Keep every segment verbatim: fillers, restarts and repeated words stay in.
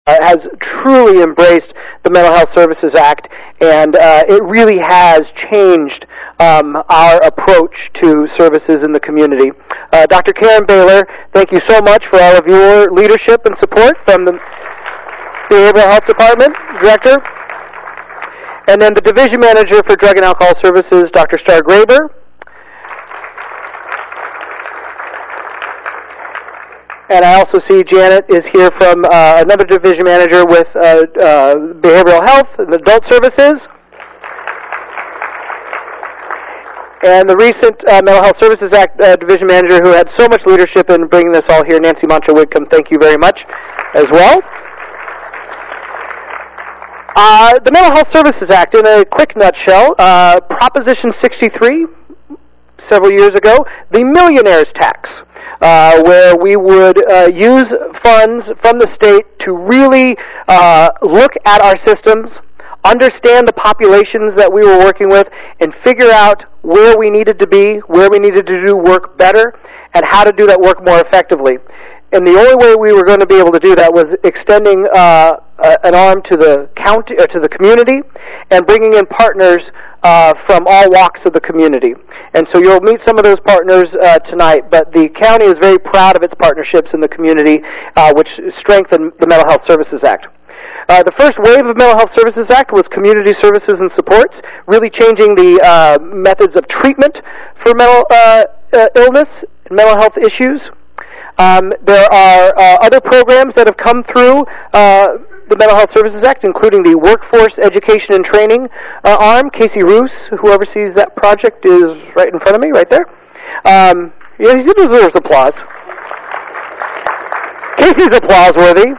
uh, has truly embraced the Mental Health Services Act, and uh, it really has changed um, our approach to services in the community. Uh, Doctor Karen Baylor, thank you so much for all of your leadership and support from the Behavioral Health Department Director. And then the Division Manager for Drug and Alcohol Services, Doctor Star Graber. And I also see Janet is here from uh, another division manager with uh, uh, Behavioral Health and Adult Services. And the recent uh, Mental Health Services Act uh, division manager who had so much leadership in bringing this all here, Nancy Mancha-Whitcomb, thank you very much as well. Uh, the Mental Health Services Act, in a quick nutshell, uh, Proposition sixty-three, several years ago, the millionaire's tax. Uh, where we would uh, use funds from the state to really uh, look at our systems, understand the populations that we were working with, and figure out where we needed to be, where we needed to do work better, and how to do that work more effectively. And the only way we were going to be able to do that was extending uh, an arm to the county, or to the community, and bringing in partners Uh, from all walks of the community. And so you'll meet some of those partners uh, tonight, but the county is very proud of its partnerships in the community, uh, which strengthen the Mental Health Services Act. Uh, the first wave of Mental Health Services Act was community services and supports, really changing the uh, methods of treatment for mental uh, uh, illness and mental health issues. Um, there are uh, other programs that have come through uh, the Mental Health Services Act, including the Workforce Education and Training uh, arm. Casey Roos, who oversees that project, is right in front of me, right there. Um, yeah, he deserves applause. Casey's applause worthy.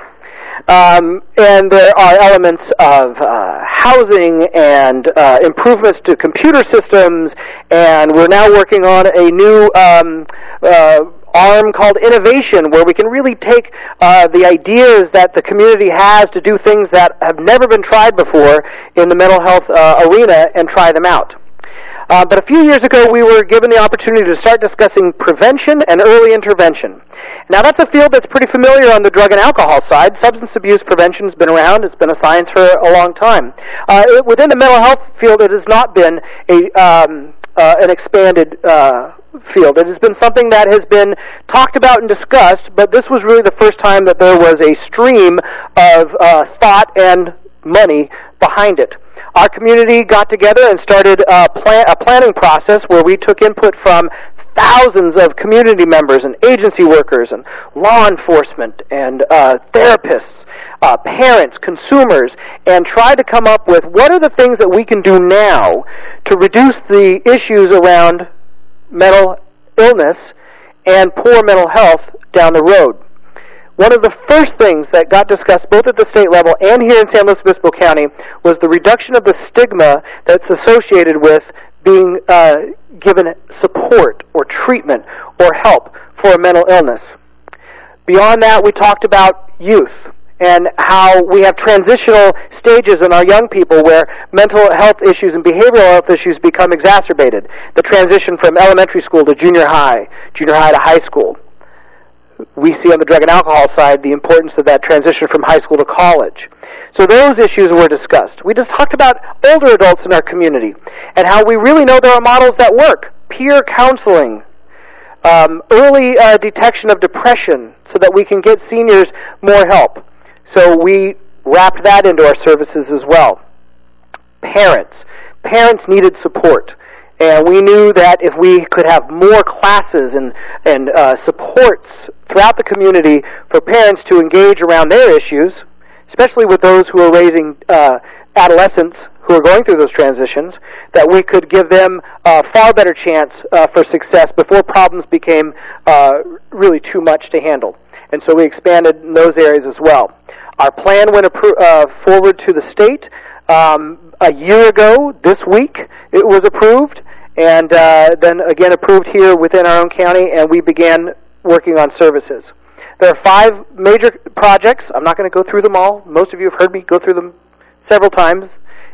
Um, and there are elements of uh, housing and uh, improvements to computer systems, and we're now working on a new um, uh, arm called Innovation, where we can really take uh, the ideas that the community has to do things that have never been tried before in the mental health uh, arena and try them out. Uh, but a few years ago, we were given the opportunity to start discussing prevention and early intervention. Now, that's a field that's pretty familiar on the drug and alcohol side. Substance abuse prevention has been around. It's been a science for a long time. Uh, it, within the mental health field, it has not been a um, uh, an expanded uh, field. It has been something that has been talked about and discussed, but this was really the first time that there was a stream of uh, thought and money behind it. Our community got together and started a, plan- a planning process where we took input from thousands of community members and agency workers and law enforcement and uh, therapists, uh, parents, consumers, and tried to come up with what are the things that we can do now to reduce the issues around mental illness and poor mental health down the road. One of the first things that got discussed both at the state level and here in San Luis Obispo County was the reduction of the stigma that's associated with being uh, given support or treatment or help for a mental illness. Beyond that, we talked about youth and how we have transitional stages in our young people where mental health issues and behavioral health issues become exacerbated. The transition from elementary school to junior high, junior high to high school. We see on the drug and alcohol side the importance of that transition from high school to college. So those issues were discussed. We just talked about older adults in our community and how we really know there are models that work. Peer counseling, um, early uh, detection of depression so that we can get seniors more help. So we wrapped that into our services as well. Parents. Parents needed support. And we knew that if we could have more classes and, and uh, supports throughout the community for parents to engage around their issues, especially with those who are raising uh, adolescents who are going through those transitions, that we could give them a far better chance uh, for success before problems became uh, really too much to handle. And so we expanded in those areas as well. Our plan went appro- uh, forward to the state. Um, a year ago, this week, it was approved, and uh, then again approved here within our own county, and we began working on services. There are five major projects. I'm not going to go through them all. Most of you have heard me go through them several times.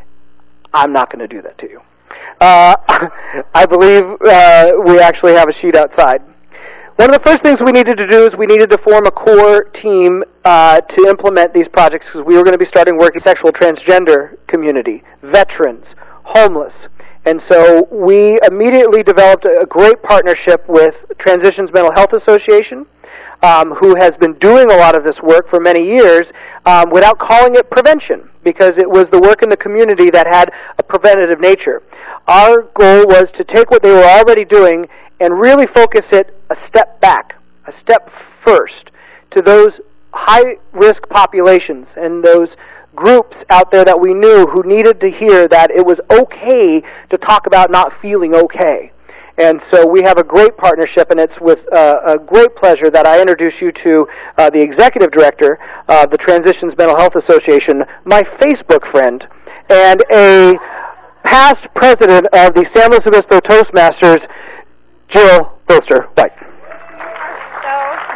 I'm not going to do that to you. Uh, I believe uh, we actually have a sheet outside. One of the first things we needed to do is we needed to form a core team uh, to implement these projects because we were going to be starting work in the sexual transgender community, veterans, homeless. And so we immediately developed a great partnership with Transitions Mental Health Association, um, who has been doing a lot of this work for many years um, without calling it prevention, because it was the work in the community that had a preventative nature. Our goal was to take what they were already doing and really focus it a step back, a step first, to those high-risk populations and those groups out there that we knew who needed to hear that it was okay to talk about not feeling okay. And so we have a great partnership, and it's with uh, a great pleasure that I introduce you to uh, the executive director of the Transitions Mental Health Association, my Facebook friend, and a past president of the San Luis Obispo Toastmasters, Jill Bilster White. So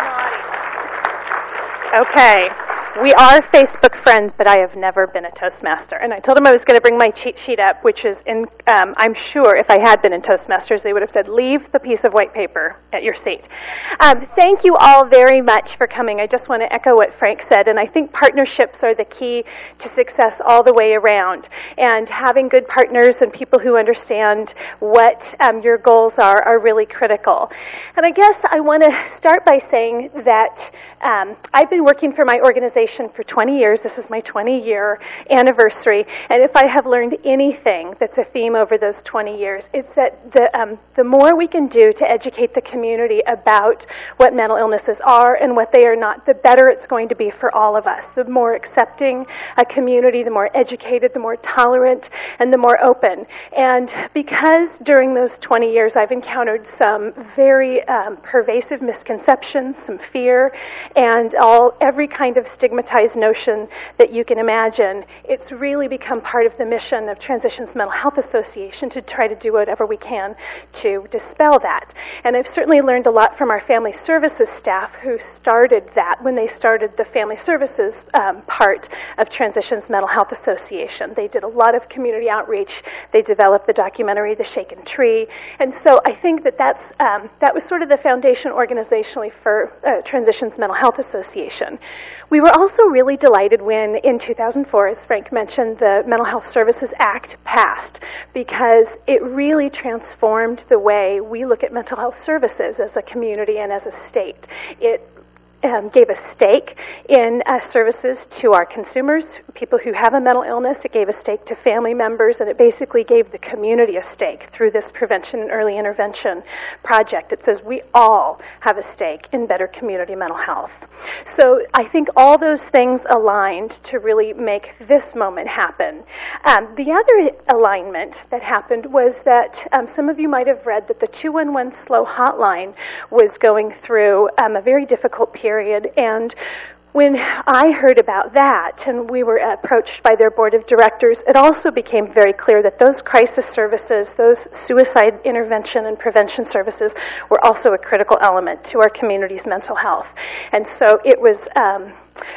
naughty. Okay. We are Facebook friends, but I have never been a Toastmaster. And I told him I was going to bring my cheat sheet up, which is, in, um, I'm sure if I had been in Toastmasters, they would have said, leave the piece of white paper at your seat. Um, thank you all very much for coming. I just want to echo what Frank said, and I think partnerships are the key to success all the way around. And having good partners and people who understand what um, your goals are are really critical. And I guess I want to start by saying that um, I've been working for my organization for twenty years. This is my twenty-year anniversary, and if I have learned anything that's a theme over those twenty years, it's that the um, the more we can do to educate the community about what mental illnesses are and what they are not, the better it's going to be for all of us. The more accepting a community, the more educated, the more tolerant, and the more open. And because during those twenty years I've encountered some very um, pervasive misconceptions, some fear, and all every kind of stigmatized notion that you can imagine, it's really become part of the mission of Transitions Mental Health Association to try to do whatever we can to dispel that. And I've certainly learned a lot from our family services staff who started that when they started the family services um, part of Transitions Mental Health Association. They did a lot of community outreach. They developed the documentary, The Shaken Tree. And so I think that that's, um, that was sort of the foundation organizationally for uh, Transitions Mental Health Association. We were also really delighted when, in two thousand four, as Frank mentioned, the Mental Health Services Act passed, because it really transformed the way we look at mental health services as a community and as a state. It Um, gave a stake in uh, services to our consumers, people who have a mental illness. It gave a stake to family members, and it basically gave the community a stake through this prevention and early intervention project. It says we all have a stake in better community mental health. So I think all those things aligned to really make this moment happen. Um, the other alignment that happened was that um, some of you might have read that the two one one SLOW hotline was going through um, a very difficult period. And when I heard about that and we were approached by their board of directors, it also became very clear that those crisis services, those suicide intervention and prevention services were also a critical element to our community's mental health. And so it was um,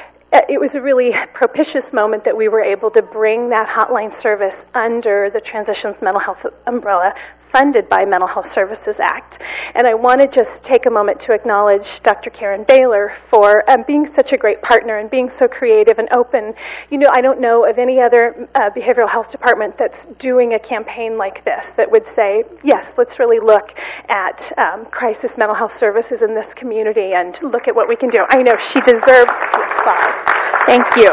it was a really propitious moment that we were able to bring that hotline service under the Transitions Mental Health umbrella, funded by Mental Health Services Act. And I want to just take a moment to acknowledge Doctor Karen Baylor for um, being such a great partner and being so creative and open. You know, I don't know of any other uh, behavioral health department that's doing a campaign like this that would say, yes, let's really look at um, crisis mental health services in this community and look at what we can do. I know she deserves the applause. Thank you.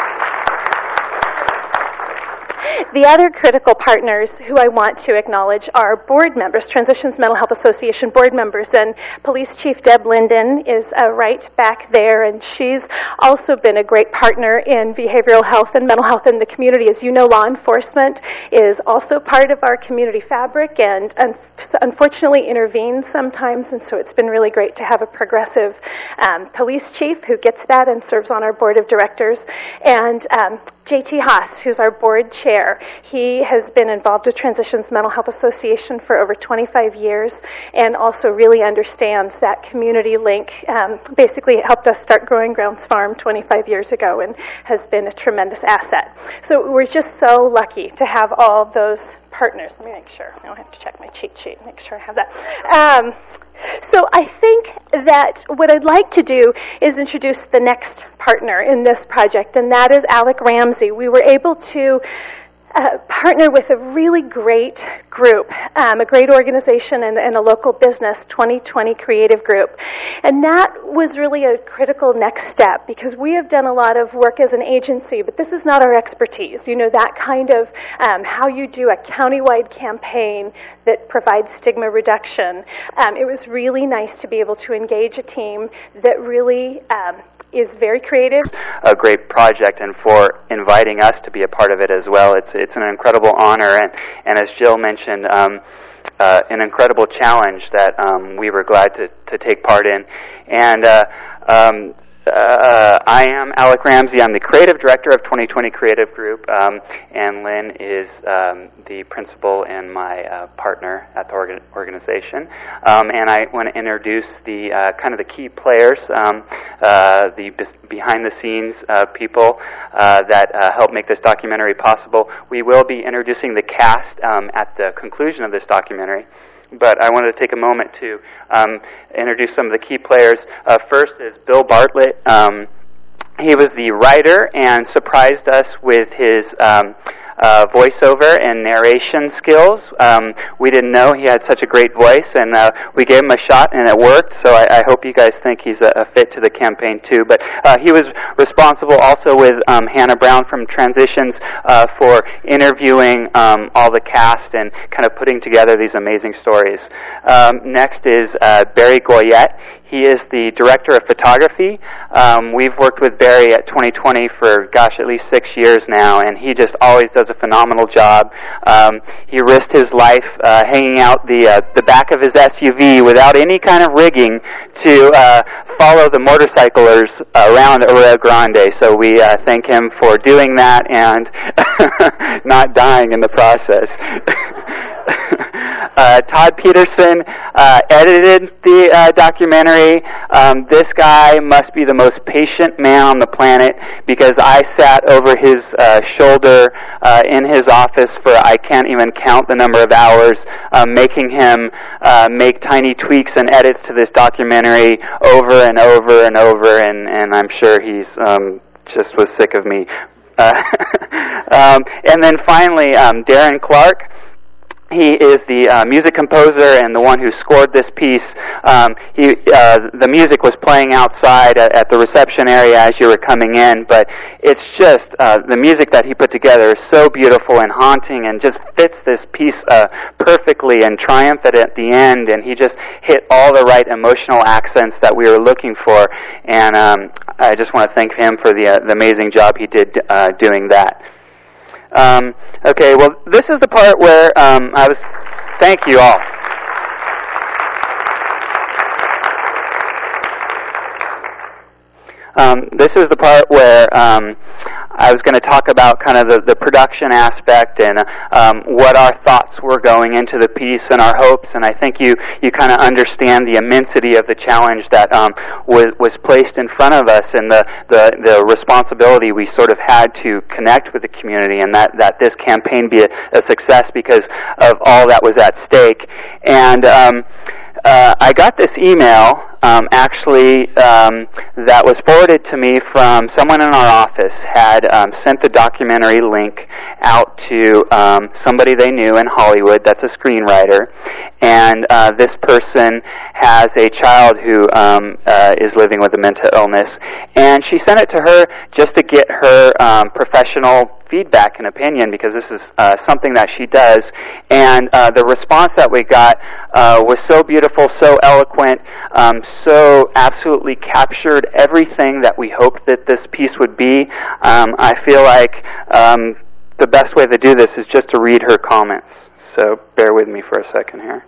The other critical partners who I want to acknowledge are board members, Transitions Mental Health Association board members, and Police Chief Deb Linden is uh, right back there, and she's also been a great partner in behavioral health and mental health in the community. As you know, law enforcement is also part of our community fabric and un- unfortunately intervenes sometimes, and so it's been really great to have a progressive um, police chief who gets that and serves on our board of directors, and um, J T Haas, who's our board chair. He has been involved with Transitions Mental Health Association for over twenty-five years and also really understands that community link. Um, basically, it helped us start Growing Grounds Farm twenty-five years ago and has been a tremendous asset. So we're just so lucky to have all those partners. Let me make sure. I don't have to check my cheat sheet. Make sure I have that. Um, So I think that what I'd like to do is introduce the next partner in this project, and that is Alec Ramsey. We were able to Uh, partner with a really great group, um, a great organization and, and a local business, twenty twenty Creative Group. And that was really a critical next step because we have done a lot of work as an agency, but this is not our expertise. You know, that kind of um, how you do a countywide campaign that provides stigma reduction. Um, it was really nice to be able to engage a team that really um, is very creative. A great project, and for inviting us to be a part of it as well. It's it's an incredible honor, and, and as Jill mentioned, um, uh, an incredible challenge that um, we were glad to, to take part in. And uh, um, uh, I am Alec Ramsey. I'm the creative director of twenty twenty Creative Group, um, and Lynn is um, the principal and my uh, partner at the orga- organization. Um, and I want to introduce the uh, kind of the key players, um, uh, the behind-the-scenes uh, people uh, that uh, help make this documentary possible. We will be introducing the cast um, at the conclusion of this documentary. But I wanted to take a moment to um, introduce some of the key players. Uh, first is Bill Bartlett. Um, he was the writer and surprised us with his um, uh, voiceover and narration skills. Um, we didn't know he had such a great voice, and uh, we gave him a shot, and it worked. So I, I hope you guys think he's a, a fit to the campaign too. But uh, he was responsible also with um, Hannah Brown from Transitions uh, for interviewing um, all the cast and kind of putting together these amazing stories. Um, next is uh, Barry Goyette. He is the director of photography. Um, we've worked with Barry at twenty twenty for, gosh, at least six years now, and he just always does a phenomenal job. Um, he risked his life uh, hanging out the uh, the back of his S U V without any kind of rigging to uh, follow the motorcyclers around Arroyo Grande. So we uh, thank him for doing that and not dying in the process. Uh, Todd Peterson uh, edited the uh, documentary. Um, this guy must be the most patient man on the planet because I sat over his uh, shoulder uh, in his office for I can't even count the number of hours, uh, making him uh, make tiny tweaks and edits to this documentary over and over and over, and, and I'm sure he's um, just was sick of me. Uh, um, and then finally, um, Darren Clark. He is the uh, music composer and the one who scored this piece. Um, he, uh, the music was playing outside at, at the reception area as you were coming in, but it's just, uh, the music that he put together is so beautiful and haunting and just fits this piece uh, perfectly and triumphant at the end, and he just hit all the right emotional accents that we were looking for, and um, I just want to thank him for the, uh, the amazing job he did uh, doing that. Um, okay, well, this is the part where um, I was... Thank you all. Um, this is the part where um, I was going to talk about kind of the, the production aspect and um, what our thoughts were going into the piece and our hopes, and I think you, you kind of understand the immensity of the challenge that um, was, was placed in front of us and the, the, the responsibility we sort of had to connect with the community and that, that this campaign be a, a success because of all that was at stake. And um, uh, I got this email Um, actually, um, that was forwarded to me from someone in our office had um, sent the documentary link out to um, somebody they knew in Hollywood that's a screenwriter, and uh, this person has a child who um, uh, is living with a mental illness, and she sent it to her just to get her um, professional feedback and opinion because this is uh, something that she does, and uh, the response that we got uh, was so beautiful, so eloquent, um, so absolutely captured everything that we hoped that this piece would be. Um, I feel like um, the best way to do this is just to read her comments, so bear with me for a second here.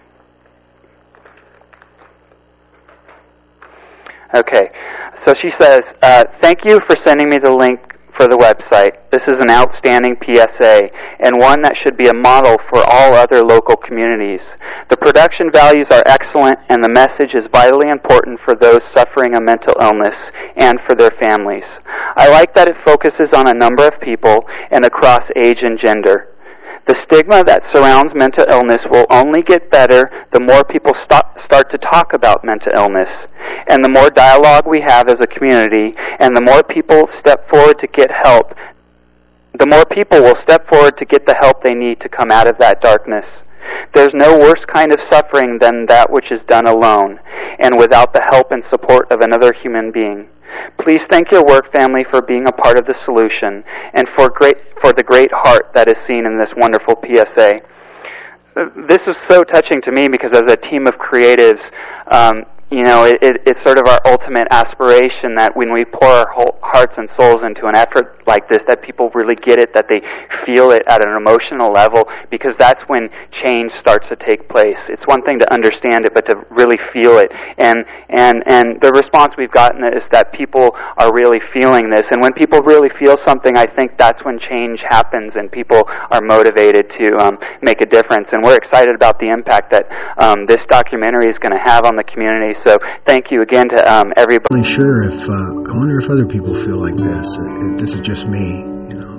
Okay, so she says, uh, thank you for sending me the link for the website. This is an outstanding P S A and one that should be a model for all other local communities. The production values are excellent and the message is vitally important for those suffering a mental illness and for their families. I like that it focuses on a number of people and across age and gender. The stigma that surrounds mental illness will only get better the more people st- start to talk about mental illness, and the more dialogue we have as a community, and the more people step forward to get help, the more people will step forward to get the help they need to come out of that darkness. There's no worse kind of suffering than that which is done alone, and without the help and support of another human being. Please thank your work family for being a part of the solution, and for great for the great heart that is seen in this wonderful P S A. This was so touching to me because as a team of creatives, um, you know, it, it, it's sort of our ultimate aspiration that when we pour our whole hearts and souls into an effort like this, that people really get it, that they feel it at an emotional level, because that's when change starts to take place. It's one thing to understand it, but to really feel it. And and and the response we've gotten is that people are really feeling this. And when people really feel something, I think that's when change happens and people are motivated to um, make a difference. And we're excited about the impact that um, this documentary is going to have on the community. So thank you again to um, everybody. I'm not sure if, uh, I wonder if other people feel like this. If this is just me, you know.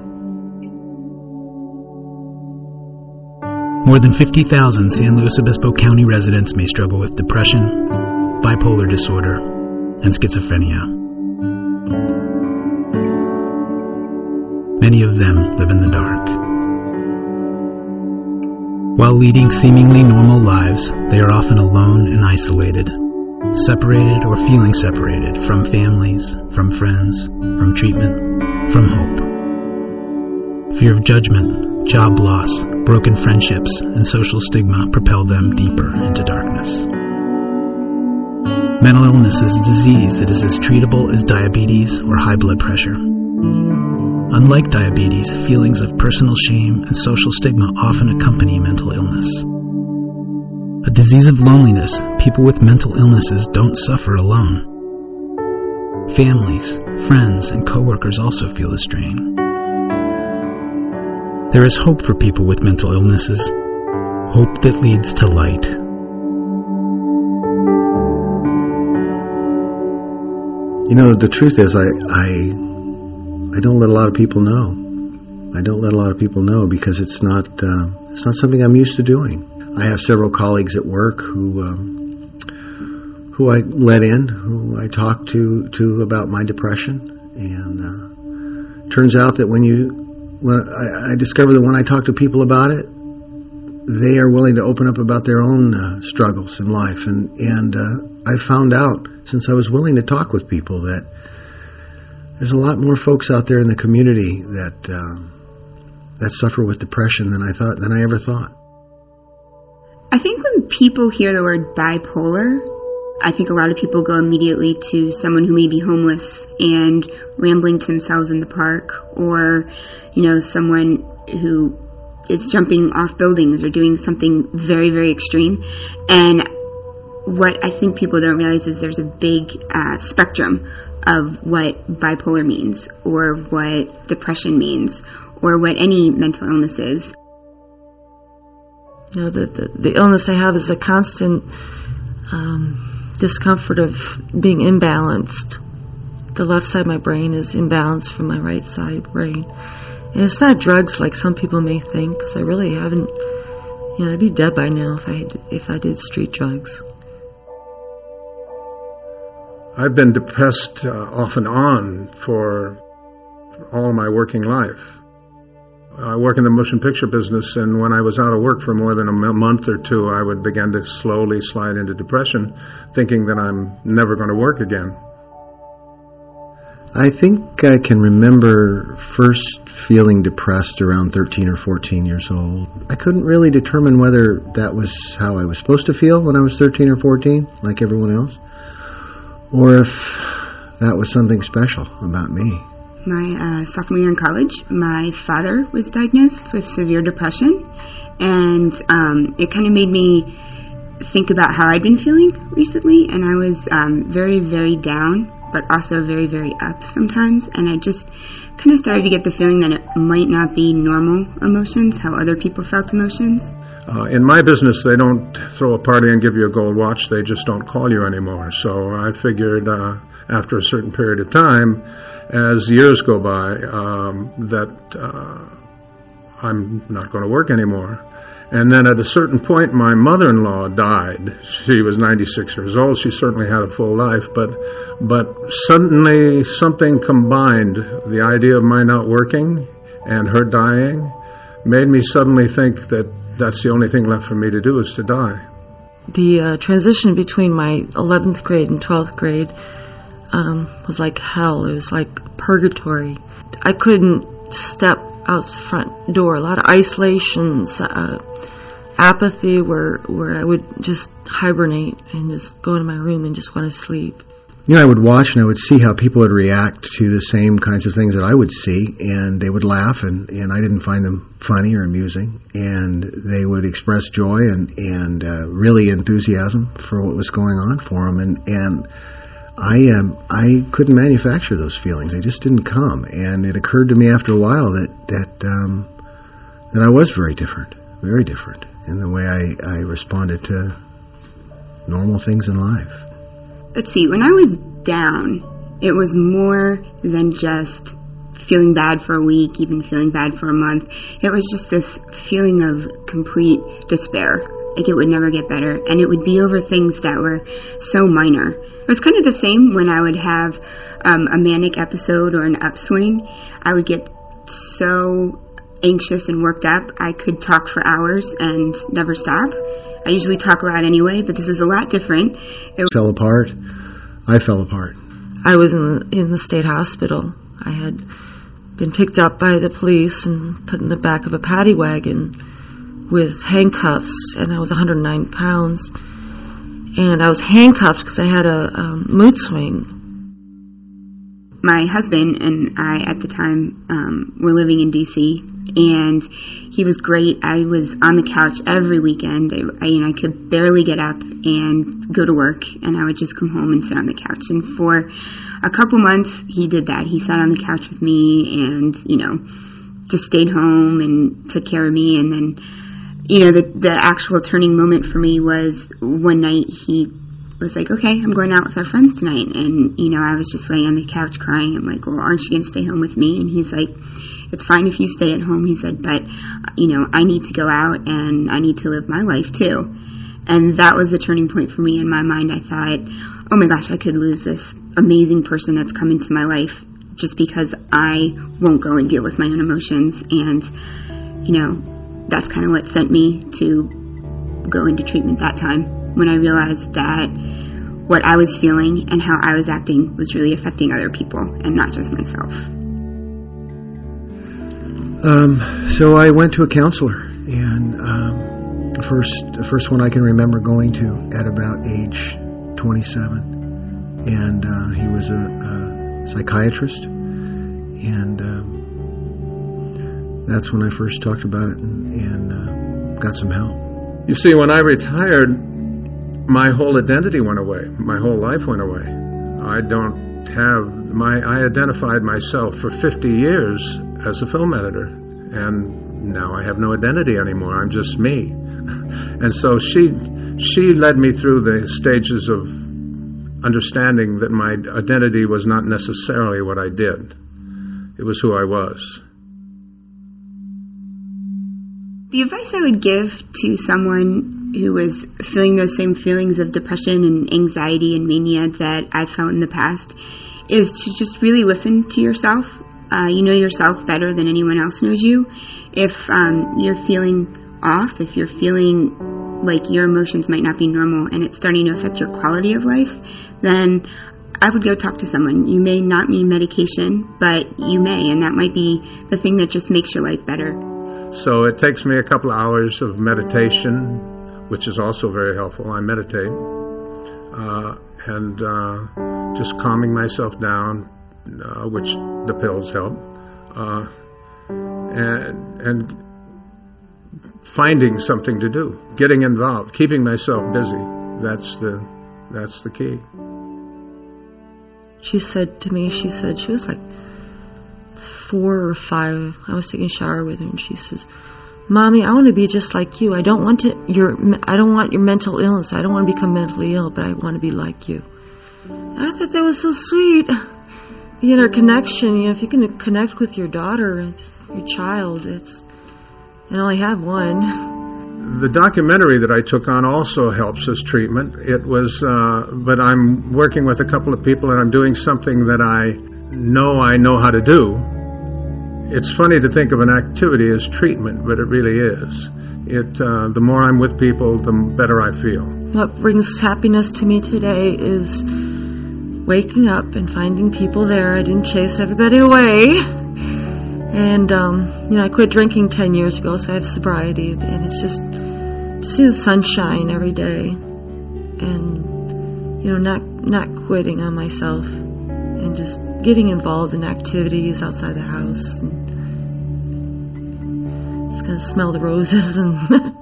More than fifty thousand San Luis Obispo County residents may struggle with depression, bipolar disorder, and schizophrenia. Many of them live in the dark. While leading seemingly normal lives, they are often alone and isolated, separated or feeling separated from families, from friends, from treatment, from hope. Fear of judgment, job loss, broken friendships, and social stigma propel them deeper into darkness. Mental illness is a disease that is as treatable as diabetes or high blood pressure. Unlike diabetes, feelings of personal shame and social stigma often accompany mental illness. A disease of loneliness, people with mental illnesses don't suffer alone. Families, friends, and coworkers also feel the strain. There is hope for people with mental illnesses, hope that leads to light. You know, the truth is, I, I, I don't let a lot of people know. I don't let a lot of people know because it's not, uh, it's not something I'm used to doing. I have several colleagues at work who, um, who I let in, who I talk to, to about my depression, and uh, turns out that when you, when I, I discover that when I talk to people about it, they are willing to open up about their own uh, struggles in life, and and uh, I found out since I was willing to talk with people that there's a lot more folks out there in the community that um, that suffer with depression than I thought than I ever thought. I think when people hear the word bipolar, I think a lot of people go immediately to someone who may be homeless and rambling to themselves in the park, or, you know, someone who is jumping off buildings or doing something very, very extreme. And what I think people don't realize is there's a big uh, spectrum of what bipolar means, or what depression means, or what any mental illness is. You know, the, the, the illness I have is a constant um, discomfort of being imbalanced. The left side of my brain is imbalanced from my right side brain. And it's not drugs like some people may think, because I really haven't, you know, I'd be dead by now if I had, if I did street drugs. I've been depressed uh, off and on for all my working life. I work in the motion picture business, and when I was out of work for more than a month or two, I would begin to slowly slide into depression, thinking that I'm never going to work again. I think I can remember first feeling depressed around thirteen or fourteen years old. I couldn't really determine whether that was how I was supposed to feel when I was thirteen or fourteen, like everyone else, or if that was something special about me. My uh, sophomore year in college, my father was diagnosed with severe depression, and um, it kind of made me think about how I'd been feeling recently, and I was um, very, very down, but also very, very up sometimes, and I just kind of started to get the feeling that it might not be normal emotions, how other people felt emotions. Uh, in my business, they don't throw a party and give you a gold watch, they just don't call you anymore. So I figured uh, after a certain period of time, as years go by, um, that uh, I'm not going to work anymore. And then at a certain point, my mother-in-law died. She was ninety-six years old. She certainly had a full life, but but suddenly something combined, the idea of my not working and her dying, made me suddenly think that that's the only thing left for me to do is to die. The uh, transition between my eleventh grade and twelfth grade um, was like hell. It was like purgatory. I couldn't step out the front door. A lot of isolations, uh, apathy, where where I would just hibernate and just go into my room and just want to sleep. You know, I would watch and I would see how people would react to the same kinds of things that I would see, and they would laugh, and, and I didn't find them funny or amusing, and they would express joy and, and uh, really enthusiasm for what was going on for them, and, and I um, I couldn't manufacture those feelings. They just didn't come, and it occurred to me after a while that that um, that I was very different, very different in the way I, I responded to normal things in life. Let's see, when I was down, it was more than just feeling bad for a week, even feeling bad for a month. It was just this feeling of complete despair, like it would never get better, and it would be over things that were so minor. It was kind of the same when I would have um, a manic episode or an upswing. I would get so anxious and worked up, I could talk for hours and never stop. I usually talk loud anyway, but this is a lot different. It fell apart. I fell apart. I was in the, in the state hospital. I had been picked up by the police and put in the back of a paddy wagon with handcuffs, and I was one hundred nine pounds. And I was handcuffed because I had a um, mood swing. My husband and I, at the time, um, were living in D C, and he was great. I was on the couch every weekend. I, I, you know, I could barely get up and go to work, and I would just come home and sit on the couch. And for a couple months, he did that. He sat on the couch with me and, you know, just stayed home and took care of me. And then, you know, the, the actual turning moment for me was one night he was like, okay, I'm going out with our friends tonight. And, you know, I was just laying on the couch crying. I'm like, well, aren't you going to stay home with me? And he's like, it's fine if you stay at home. He said, but, you know, I need to go out and I need to live my life too. And that was the turning point for me in my mind. I thought, oh my gosh, I could lose this amazing person that's come into my life just because I won't go and deal with my own emotions. And, you know, that's kind of what sent me to go into treatment that time, when I realized that what I was feeling and how I was acting was really affecting other people and not just myself. Um, so I went to a counselor, and um, the first the first one I can remember going to at about age twenty-seven, and uh, he was a, a psychiatrist, and um, that's when I first talked about it and, and uh, got some help. You see, when I retired, my whole identity went away. My whole life went away. I don't have my. I identified myself for fifty years as a film editor, and now I have no identity anymore. I'm just me. And so she she led me through the stages of understanding that my identity was not necessarily what I did. It was who I was. The advice I would give to someone who was feeling those same feelings of depression and anxiety and mania that I've felt in the past is to just really listen to yourself. Uh, you know yourself better than anyone else knows you. If um, you're feeling off, if you're feeling like your emotions might not be normal and it's starting to affect your quality of life, then I would go talk to someone. You may not need medication, but you may, and that might be the thing that just makes your life better. So it takes me a couple of hours of meditation, which is also very helpful. I meditate, uh, and uh, just calming myself down, uh, which the pills help, uh, and and finding something to do, getting involved, keeping myself busy. That's the that's the key. She said to me, she said she was like four or five. I was taking a shower with her, and she says, "Mommy, I want to be just like you. I don't want to your I don't want your mental illness. I don't want to become mentally ill, but I want to be like you." And I thought that was so sweet. The interconnection, you know, if you can connect with your daughter, your child, it's I only have one. The documentary that I took on also helps as treatment. It was, uh, but I'm working with a couple of people and I'm doing something that I know I know how to do. It's funny to think of an activity as treatment, but it really is. It, uh, the more I'm with people, the better I feel. What brings happiness to me today is waking up and finding people there. I didn't chase everybody away. And, um, you know, I quit drinking ten years ago, so I have sobriety. And it's just to see the sunshine every day. And, you know, not not quitting on myself. And just getting involved in activities outside the house. And just kind of smell the roses. And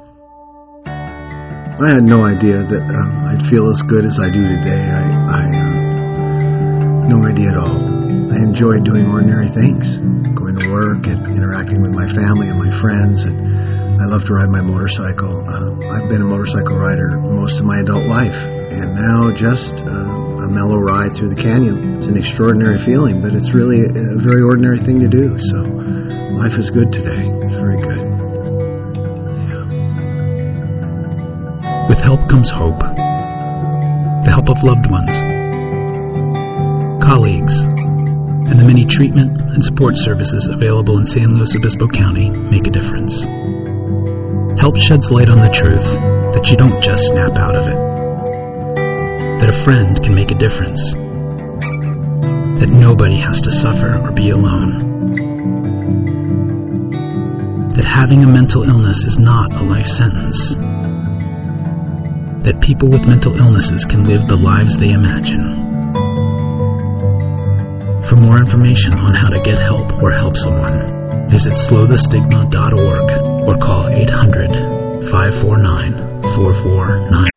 I had no idea that um, I'd feel as good as I do today. I, I uh, no idea at all. I enjoy doing ordinary things, going to work and interacting with my family and my friends, and I love to ride my motorcycle. Um, I've been a motorcycle rider most of my adult life, and now just uh, a mellow ride through the canyon. It's an extraordinary feeling, but it's really a very ordinary thing to do. So life is good today. It's very good. Yeah. With help comes hope. The help of loved ones, colleagues, and the many treatment and support services available in San Luis Obispo County make a difference. Help sheds light on the truth that you don't just snap out of it. That a friend can make a difference. That nobody has to suffer or be alone. That having a mental illness is not a life sentence. That people with mental illnesses can live the lives they imagine. For more information on how to get help or help someone, visit slow the stigma dot org or call eight hundred, five four nine, four four nine.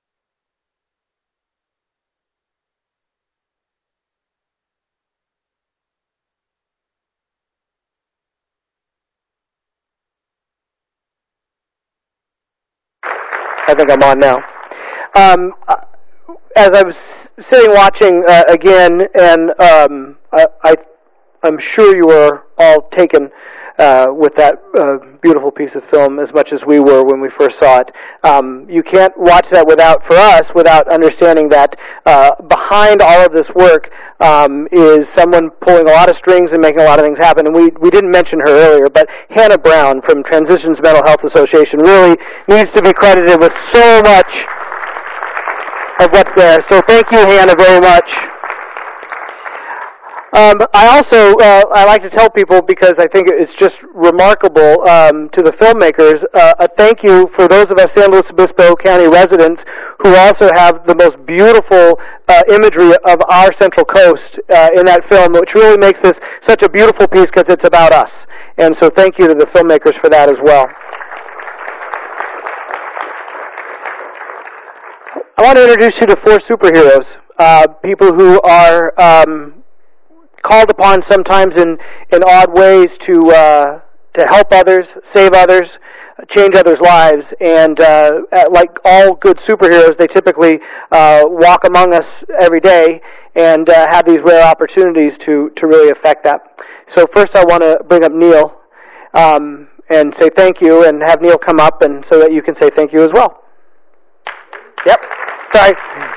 I think I'm on now. Um, as I was sitting watching uh, again, and um, I, I, I'm sure you were all taken uh, with that uh, beautiful piece of film as much as we were when we first saw it. Um, you can't watch that without, for us, without understanding that uh, behind all of this work um, is someone pulling a lot of strings and making a lot of things happen. And we, we didn't mention her earlier, but Hannah Brown from Transitions Mental Health Association really needs to be credited with so much of what's there. So thank you, Hannah, very much. Um, I also, uh, I like to tell people, because I think it's just remarkable um, to the filmmakers, uh, a thank you for those of us San Luis Obispo County residents who also have the most beautiful uh, imagery of our Central Coast uh, in that film, which really makes this such a beautiful piece because it's about us. And so thank you to the filmmakers for that as well. I want to introduce you to four superheroes, uh, people who are um, called upon sometimes in, in odd ways to uh, to help others, save others, change others' lives. And uh, like all good superheroes, they typically uh, walk among us every day and uh, have these rare opportunities to, to really affect that. So first I want to bring up Neil um, and say thank you, and have Neil come up and so that you can say thank you as well. Yep. Sorry.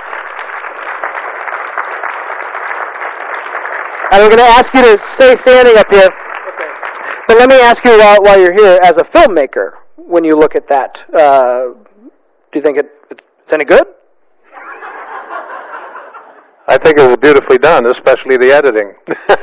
And I'm going to ask you to stay standing up here. Okay. But let me ask you while, while you're here, as a filmmaker, when you look at that, uh, do you think it, it's any good? I think it was beautifully done, especially the editing.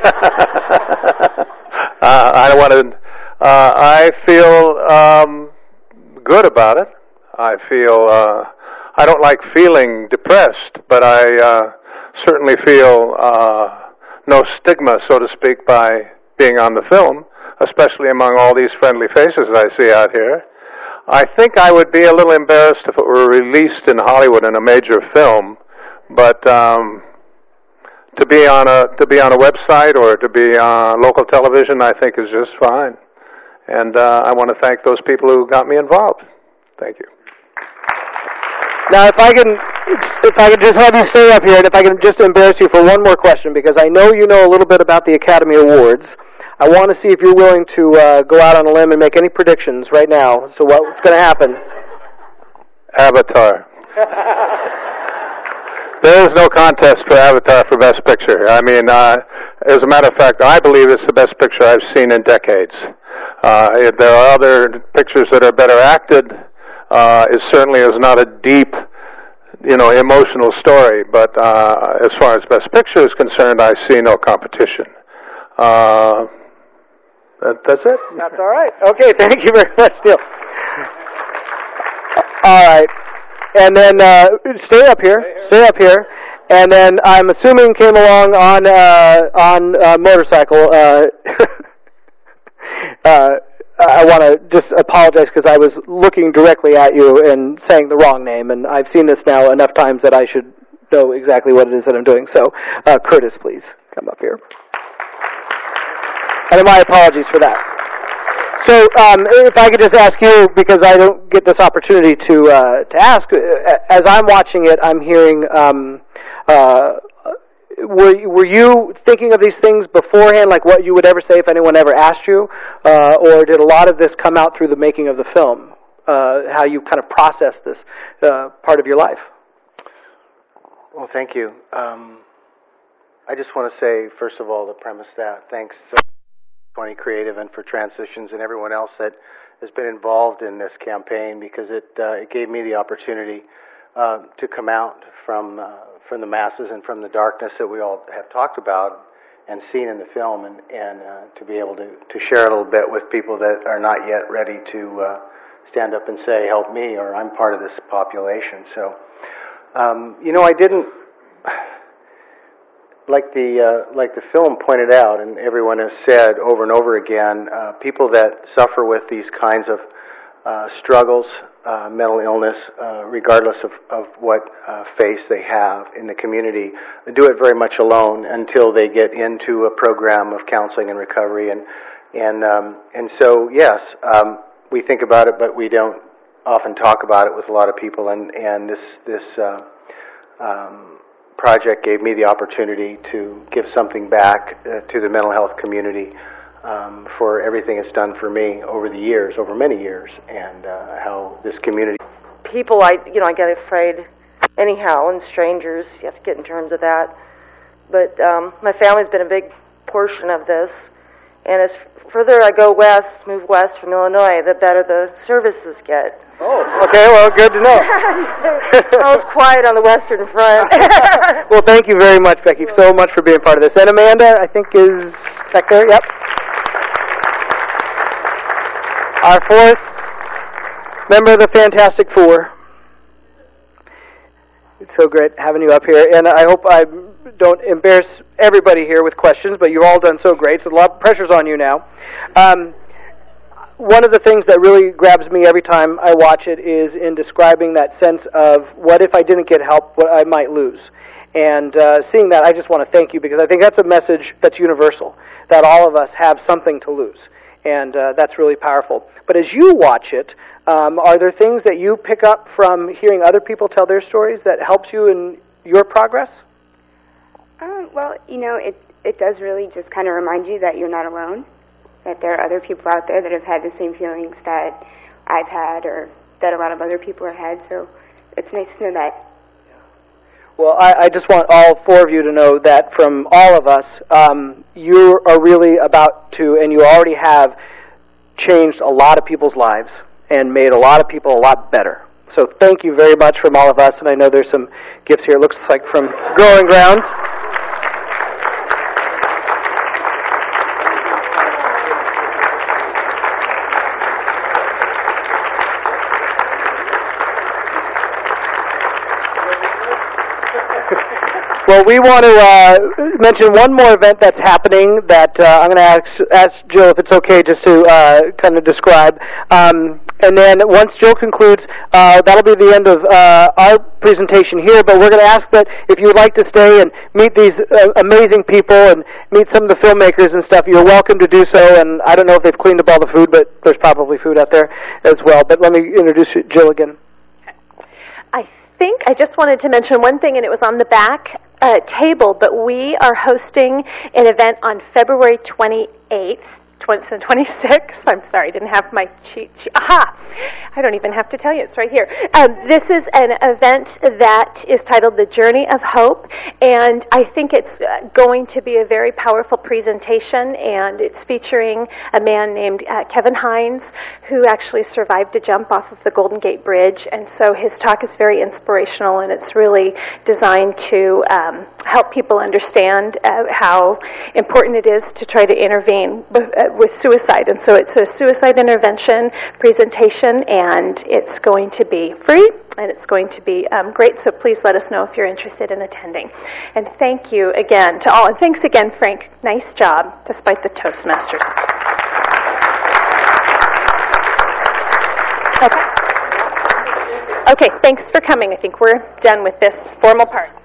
uh, I want to. Uh, I feel um, good about it. I feel. Uh, I don't like feeling depressed, but I uh, certainly feel uh, no stigma, so to speak, by being on the film, especially among all these friendly faces I see out here. I think I would be a little embarrassed if it were released in Hollywood in a major film, but um, to be on a to be on a website or to be on local television, I think is just fine. And uh, I want to thank those people who got me involved. Thank you. Now, if I can, if I can just have you stay up here, and if I can just embarrass you for one more question, because I know you know a little bit about the Academy Awards. I want to see if you're willing to uh, go out on a limb and make any predictions right now. So what's going to happen? Avatar. There is no contest for Avatar for Best Picture. I mean, uh, as a matter of fact, I believe it's the best picture I've seen in decades. Uh, there are other pictures that are better acted. Uh, it certainly is not a deep, you know, emotional story. But uh, as far as Best Picture is concerned, I see no competition. Uh, that, that's it. That's all right. Okay, thank you very much, Neil. All right. And then uh, stay up here, stay up here, and then I'm assuming came along on uh, on uh, motorcycle. Uh, uh, I want to just apologize because I was looking directly at you and saying the wrong name, and I've seen this now enough times that I should know exactly what it is that I'm doing. So, uh, Curtis, please come up here. And my apologies for that. So, um, if I could just ask you, because I don't get this opportunity to uh, to ask, as I'm watching it, I'm hearing. Um, uh, were were you thinking of these things beforehand, like what you would ever say if anyone ever asked you, uh, or did a lot of this come out through the making of the film? Uh, how you kind of process this uh, part of your life? Well, thank you. Um, I just want to say, first of all, to premise that, thanks. So twenty Creative and for Transitions and everyone else that has been involved in this campaign, because it uh, it gave me the opportunity uh, to come out from uh, from the masses and from the darkness that we all have talked about and seen in the film, and, and uh, to be able to, to share a little bit with people that are not yet ready to uh, stand up and say, help me, or I'm part of this population. So, um, you know, I didn't... Like the uh, like the film pointed out, and everyone has said over and over again, uh, people that suffer with these kinds of uh, struggles, uh, mental illness, uh, regardless of, of what uh, face they have in the community, do it very much alone until they get into a program of counseling and recovery. And and um, and so yes, um, we think about it, but we don't often talk about it with a lot of people. And and this this. Uh, um, project gave me the opportunity to give something back uh, to the mental health community um, for everything it's done for me over the years, over many years, and uh, how this community... People, I you know, I get afraid anyhow, and strangers, you have to get in terms of that. But um, my family's been a big portion of this, and as further I go west, move west from Illinois, the better the services get. Oh, okay, well, good to know. I was quiet on the Western Front. Well, thank you very much, Becky, so much for being part of this. And Amanda, I think, is back there. Yep. Our fourth member of the Fantastic Four. It's so great having you up here. And I hope I don't embarrass everybody here with questions, but you've all done so great, so a lot of pressure's on you now. Um, One of the things that really grabs me every time I watch it is in describing that sense of what if I didn't get help, what I might lose. And uh, seeing that, I just want to thank you, because I think that's a message that's universal, that all of us have something to lose. And uh, that's really powerful. But as you watch it, um, are there things that you pick up from hearing other people tell their stories that helps you in your progress? Um, well, you know, it, it does really just kind of remind you that you're not alone. That there are other people out there that have had the same feelings that I've had, or that a lot of other people have had, so it's nice to know that. Well, I, I just want all four of you to know that from all of us, um, you are really about to, and you already have, changed a lot of people's lives and made a lot of people a lot better. So thank you very much from all of us, and I know there's some gifts here, it looks like from Growing Grounds. Well, we want to uh, mention one more event that's happening that uh, I'm going to ask, ask Jill if it's okay just to uh, kind of describe. Um, and then once Jill concludes, uh, that'll be the end of uh, our presentation here, but we're going to ask that if you would like to stay and meet these uh, amazing people and meet some of the filmmakers and stuff, you're welcome to do so. And I don't know if they've cleaned up all the food, but there's probably food out there as well. But let me introduce you, Jill again. I think I just wanted to mention one thing, and it was on the back. uh, table, but we are hosting an event on February twenty-eighth. twenty-sixth. I'm sorry, I didn't have my cheat sheet. Aha! I don't even have to tell you, it's right here. Um, this is an event that is titled The Journey of Hope, and I think it's going to be a very powerful presentation, and it's featuring a man named uh, Kevin Hines, who actually survived a jump off of the Golden Gate Bridge, and so his talk is very inspirational, and it's really designed to um, help people understand uh, how important it is to try to intervene with, uh, with suicide. And so it's a suicide intervention presentation, and it's going to be free, and it's going to be um, great, so please let us know if you're interested in attending. And thank you again to all, and thanks again, Frank. Nice job, despite the Toastmasters. Okay. Okay, thanks for coming. I think we're done with this formal part.